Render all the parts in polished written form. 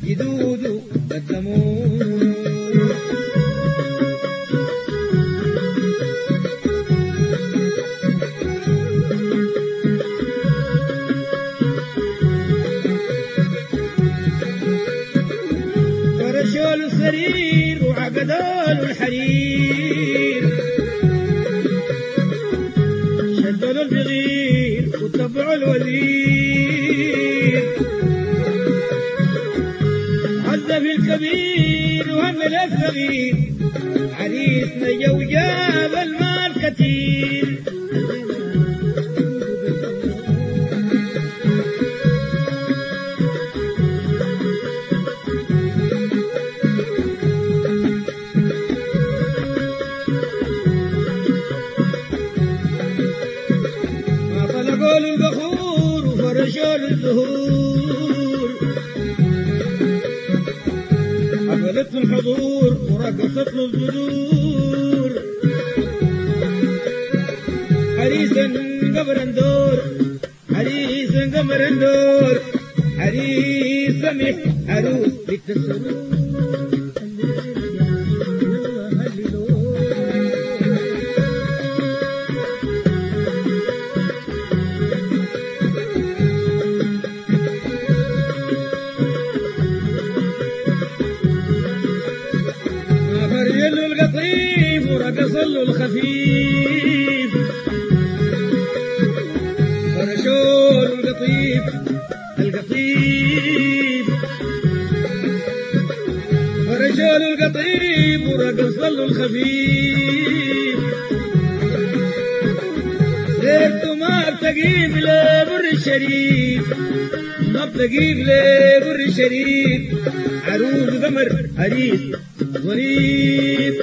يدودوا قدموا فرشوا السرير وعقدوا الحرير شدوا البغير وتبعوا الوزير عز في الكبير وهمل الصغير عريسنا جو جاب المال كتير ما طلقوا البخور وفرشوا الزهور حفلت الحضور ورقصت له الزدور عريسا قبر ندور عريسا قمر ندور عريس سمح عروس بالتسرور فرجل القطيف ورقص له الخفيف فرشوا القطيف فرشوا القطيف ورقص له الخفيف سيرت ما بتقيم لبر الشريف ما بتقيم لبر الشريف عروس قمر عريس ظريف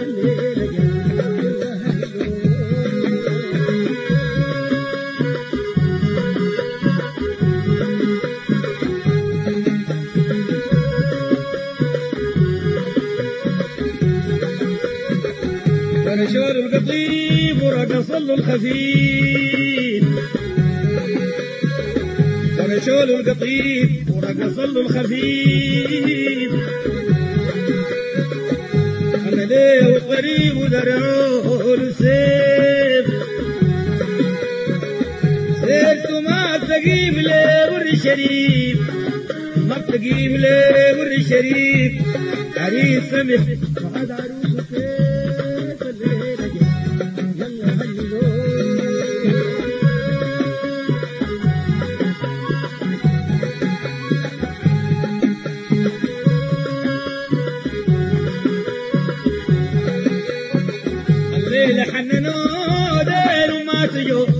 فرشوا القطيف ورقص له الخفيف فرشوا القطيف ورقص له الخفيف أنا ليه الطريق ودرعوه السيف سيرت ما تقيم ليه ور الشريف ما تقيم ليه ور الشريف عريس سمح وعد عروسه كيف الليلة يلا هللو الليلة حننوا دير وما تجوا